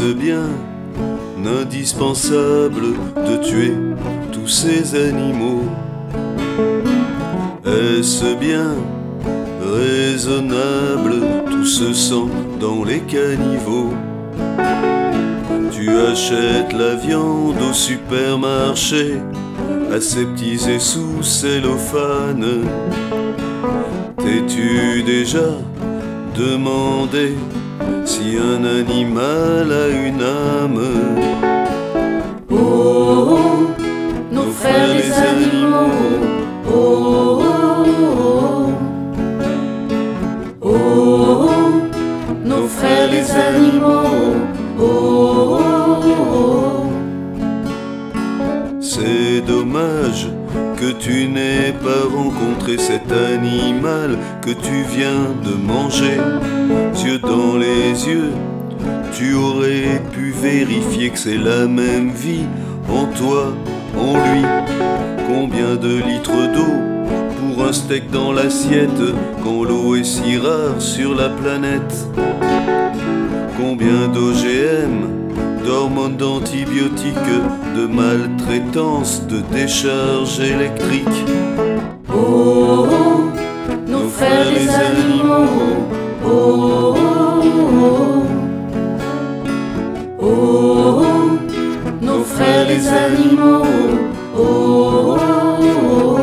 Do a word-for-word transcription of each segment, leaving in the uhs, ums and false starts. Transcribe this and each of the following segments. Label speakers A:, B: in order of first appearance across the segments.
A: Est-ce bien indispensable de tuer tous ces animaux? Est-ce bien raisonnable tout ce sang dans les caniveaux? Tu achètes la viande au supermarché, aseptisée sous cellophane. T'es-tu déjà demandé si un animal a une âme?
B: Oh, oh, oh, nos frères les animaux. Oh, oh, oh, oh, oh, oh, nos frères les animaux. Oh, oh, oh, oh.
A: C'est dommage que tu n'aies pas rencontré cet animal que tu viens de manger. Yeux dans les yeux, tu aurais pu vérifier que c'est la même vie en toi, en lui. Combien de litres d'eau pour un steak dans l'assiette quand l'eau est si rare sur la planète? Combien d'O G M, d'hormones, d'antibiotiques, de maltraitance, de décharges électriques?
B: Oh, oh, oh, nos frères les animaux. Oh, oh, oh, oh, oh, oh, nos frères les animaux. Oh, oh, oh, oh.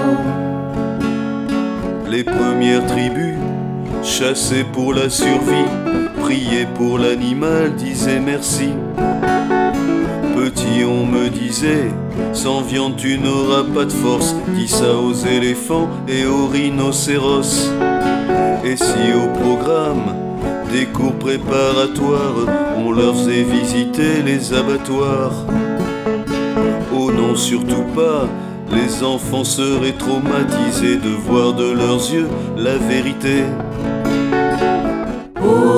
A: Les premières tribus, chassées pour la survie, priaient pour l'animal, disaient merci. Petit, on me disait, sans viande tu n'auras pas de force. Dis ça aux éléphants et aux rhinocéros. Et si au programme des cours préparatoires, on leur faisait visiter les abattoirs? Oh non, surtout pas, les enfants seraient traumatisés de voir de leurs yeux la vérité.
B: Oh,